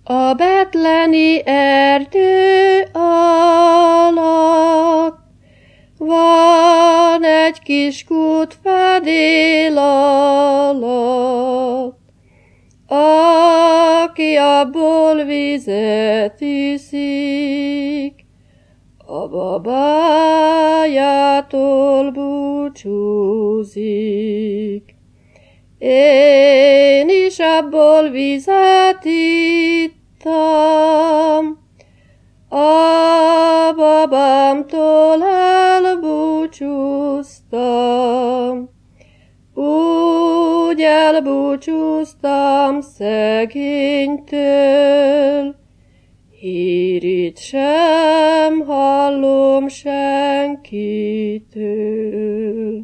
A betleni erdő alatt van egy kis kút fedél alatt, aki abból vizet iszik, a babájától búcsúzik. Én is abból vizet ittam, a babámtól elbúcsúztam, úgy elbúcsúztam szegénytől, hírét sem hallom senkitől.